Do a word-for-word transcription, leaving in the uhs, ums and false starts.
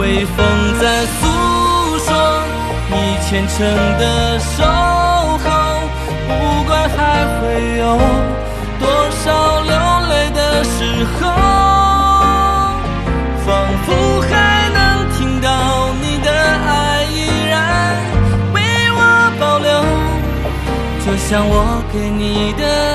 微风在诉说你虔诚的守候，不管还会有多少流泪的时候，仿佛还能听到你的爱依然为我保留，就像我给你的